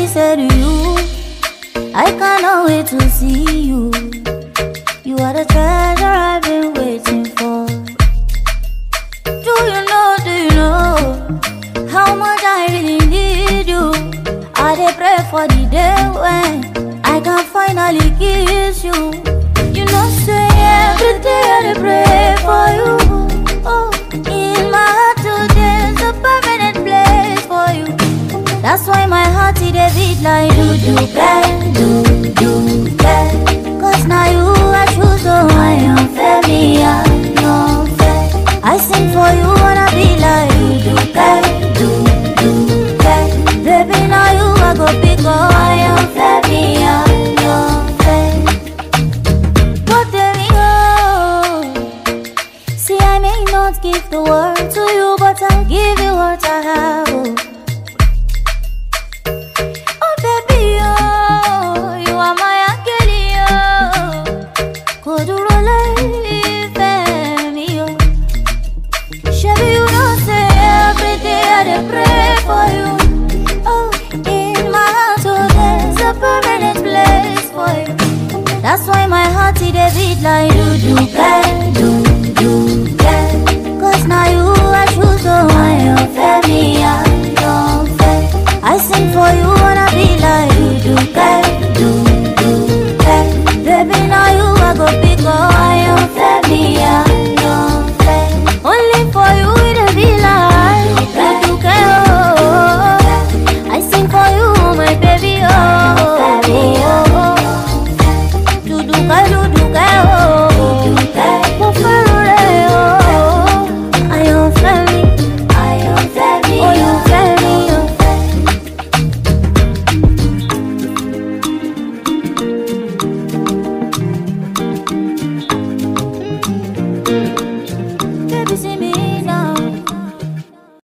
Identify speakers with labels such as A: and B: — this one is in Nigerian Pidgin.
A: say to you, I cannot wait to see you. You are the treasure I've been waiting for. Do you know how much I really need you? I dey pray for the day when I can finally kiss you. You know, say every day I dey pray for you. Oh, in my heart today's a permanent place for you. That's why my heart it a beat like do bang. Cause now you I choose, so I am fair, me I am fair. I sing for you wanna be like do bang. Baby now you I go pick up, I am fair, me I am fair. But there we go. See I may not give the world to you, but I'll give you what I have. Oh baby, oh, you are my angel, oh. Kodurole me, oh. Shabby, you know say every day I dey pray for you. Oh, in my heart, oh, there's a permanent place for you. That's why my heart it a beat like do